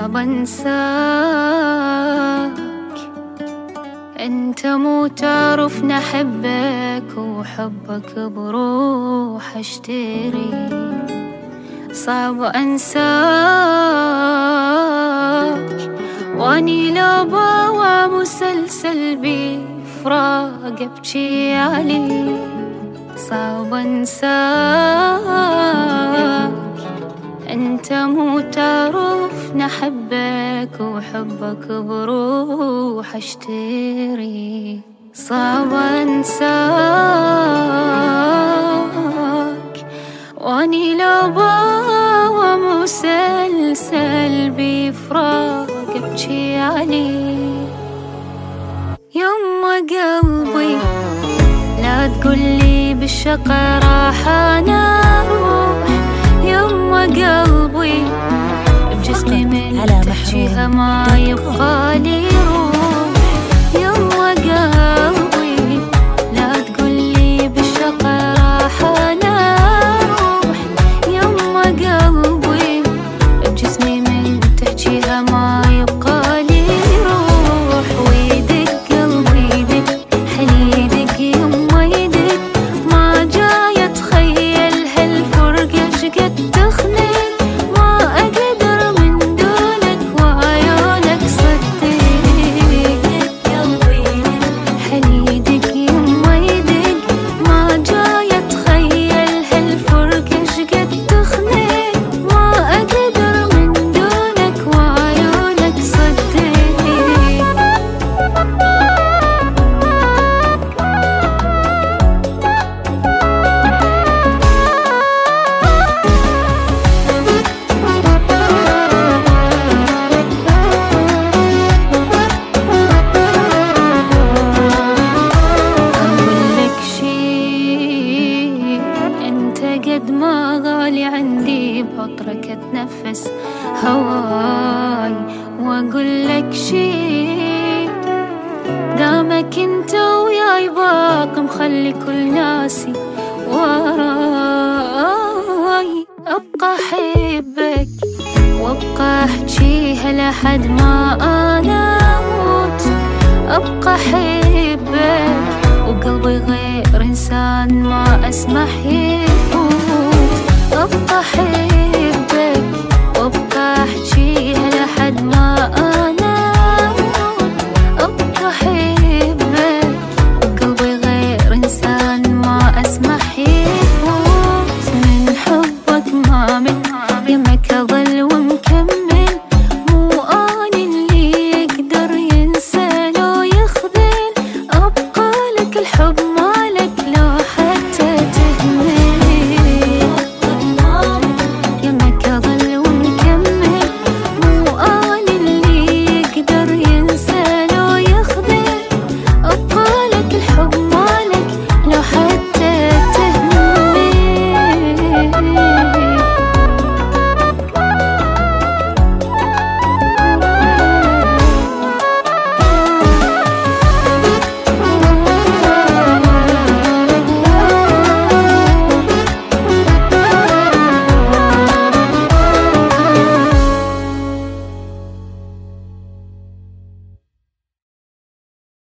صعب انساك، انت مو تعرف نحبك وحبك بروح اشتري. صعب انساك واني لو باوع مسلسل بفراق ابكي علي. صعب انساك انت مو تعرف نحبك وحبك بروح اشتري. صعب انساك واني لو باوع مسلسل بفراق ابكي علي. يما قلبي لا تقولي بالشقا راح انا اروح. يما قلبي بجسمي من تحكيها ما يبقى لي روح. يما قلبي لا تقولي بالشقا راح انا اروح. يما قلبي بجسمي من تحكيها ما يبقى لي روح. ويدك قلبي يدك حنيدك يما يدك ما جاي اتخيل هالفرقة شقد تخنق. ما اقدر من دونك وعيونك صدق. قلبي يدك حنيدك يما يدك ما جاي اتخيل هالفرقة شقد تخنق. ما اقدر من دونك وعيونك صدق. أقولك شي أنت قد ما غالي عندي بخاطرك أتنفس هواي. وأقولك شي دامك أنت وياي باقي مخلي كل ناسي وراي. أبقى أحبك وأبقى أحجيها لحد ما أنا أموت. أبقى أحبك وقلبي غير إنسان ما أسمح يفوت. أبقى أحبك وأبقى أحجيها لحد ما أنا أموت. أبقى أحبك وقلبي غير إنسان ما أسمح يفوت. من حبك ما من يمك أظل